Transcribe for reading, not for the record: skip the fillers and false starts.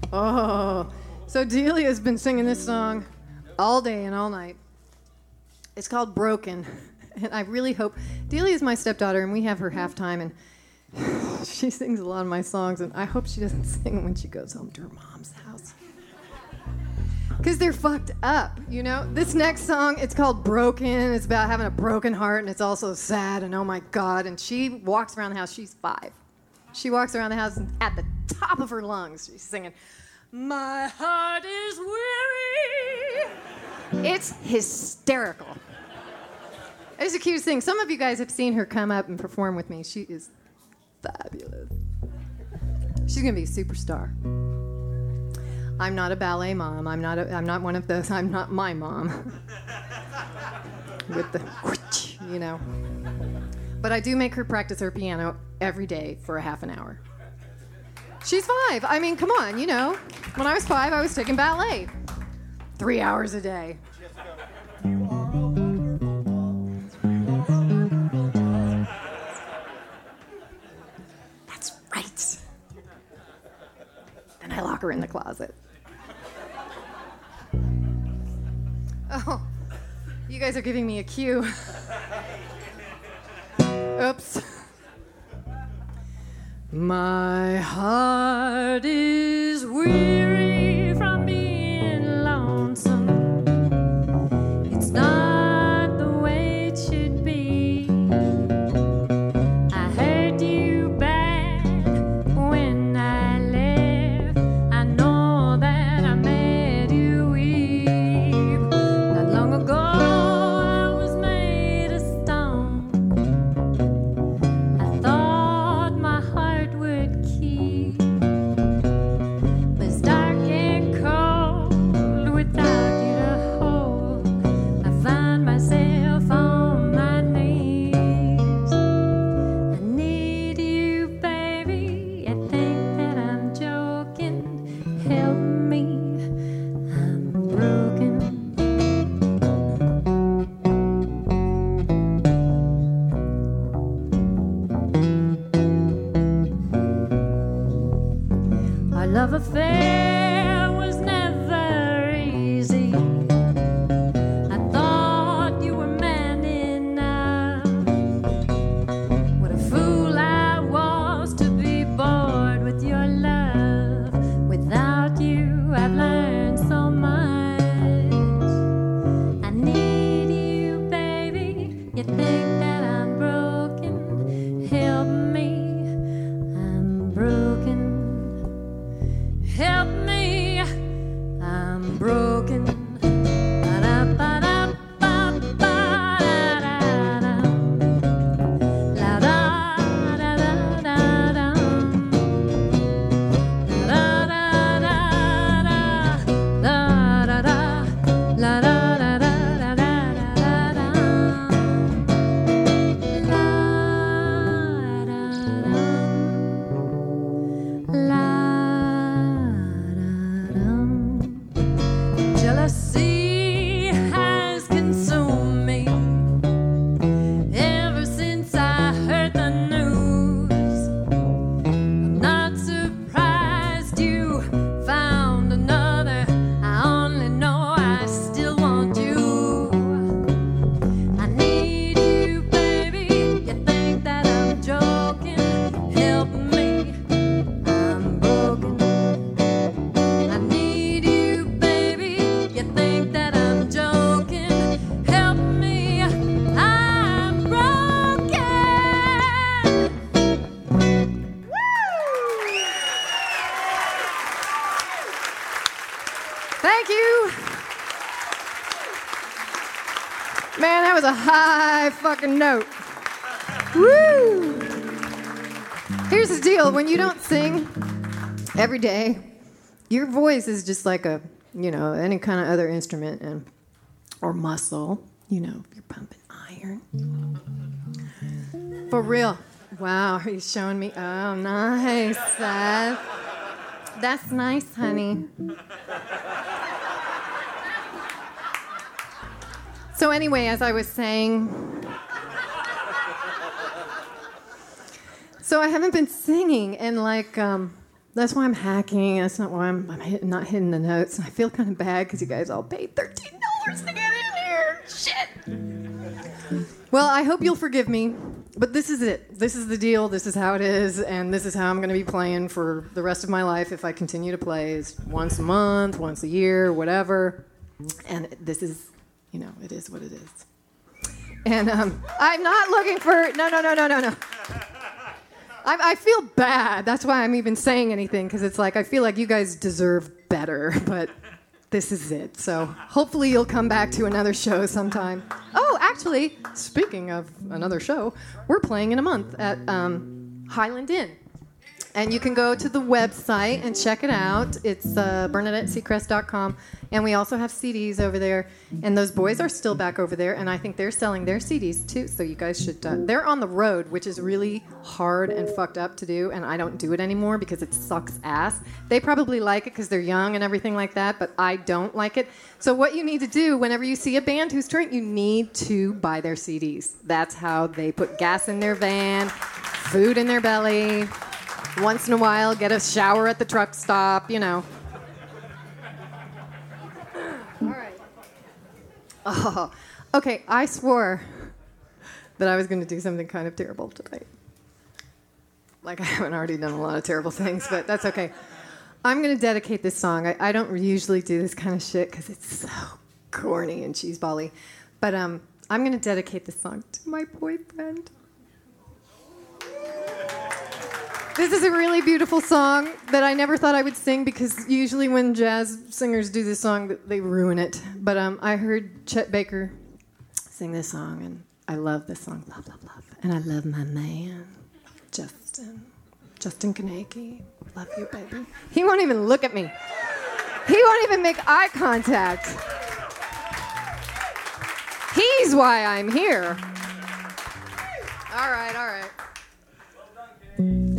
Oh, so Delia's been singing this song all day and all night. It's called Broken, and I really hope... Delia's my stepdaughter, and we have her half-time, and she sings a lot of my songs, and I hope she doesn't sing when she goes home to her mom's house. Because they're fucked up, you know? This next song, it's called Broken. It's about having a broken heart, and it's also sad, and oh my God. And she walks around the house. She's 5. She walks around the house and at the top of her lungs. She's singing, "My heart is weary." It's hysterical. It's the cutest thing. Some of you guys have seen her come up and perform with me. She is fabulous. She's going to be a superstar. I'm not a ballet mom. I'm not one of those. I'm not my mom. With the, you know. But I do make her practice her piano every day for a half an hour. She's 5. I mean, come on, you know. When I was 5, I was taking ballet. 3 hours a day. That's right. Then I lock her in the closet. Oh, you guys are giving me a cue. Oops. My heart is weary from being lonesome. It's not the way it should be. I heard you bad when I left. I know that I made you weep. Not long ago I was made of stone. I thought my heart would keep, but it's dark and cold without you to hold. I find myself on my knees. I need you, baby. I think that I'm joking. Help me, I'm broken. Our love affair was never easy. I thought you were man enough. What a fool I was to be bored with your love. Without you, I've learned so much. I need you, baby. You think that I'm broken? Help me, I'm broken. Help me, I'm broken. Ba-da-ba-da-ba-ba-da-da-da. La-da-da-da-da-da. La-da-da-da-da. La-da-da. La-da-da-da-da-da-da-da-da. Jealousy has consumed me ever since I heard the news. I'm not surprised you found another. I only know I still want you. I need you, baby. You think that I'm joking? Help me, I'm broken. I need you, baby. You think that I'm joking? Help me, I'm broken. Thank you. Man, that was a high fucking note. Woo! Here's the deal. When you don't sing every day, your voice is just like a, you know, any kind of other instrument and or muscle. You know, if you're pumping iron. For real. Wow, are you showing me? Oh, nice. That's nice, honey. So anyway, as I was saying, so I haven't been singing in like, That's why I'm hacking. That's not why I'm not hitting the notes. And I feel kind of bad because you guys all paid $13 to get in here. Shit. Well, I hope you'll forgive me, but this is it. This is the deal. This is how it is, and this is how I'm going to be playing for the rest of my life if I continue to play. Is once a month, once a year, whatever. And this is, it is what it is. And I'm not looking for no. I feel bad. That's why I'm even saying anything, because it's like I feel like you guys deserve better, but this is it. So hopefully you'll come back to another show sometime. Oh, actually, speaking of another show, we're playing in a month at Highland Inn. And you can go to the website and check it out. It's BernadetteSeacrest.com. And we also have CDs over there. And those boys are still back over there. And I think they're selling their CDs, too. So you guys should... they're on the road, which is really hard and fucked up to do. And I don't do it anymore because it sucks ass. They probably like it because they're young and everything like that. But I don't like it. So what you need to do whenever you see a band who's touring, you need to buy their CDs. That's how they put gas in their van, food in their belly... Once in a while, get a shower at the truck stop, All right. Oh, okay, I swore that I was going to do something kind of terrible tonight. Like I haven't already done a lot of terrible things, but that's okay. I'm going to dedicate this song. I don't usually do this kind of shit because it's so corny and cheesebally. But I'm going to dedicate this song to my boyfriend. This is a really beautiful song that I never thought I would sing because usually when jazz singers do this song, they ruin it. But I heard Chet Baker sing this song, and I love this song. Love, love, love. And I love my man, Justin Kaneki. Love you, baby. He won't even look at me. He won't even make eye contact. He's why I'm here. All right. Well done, kid.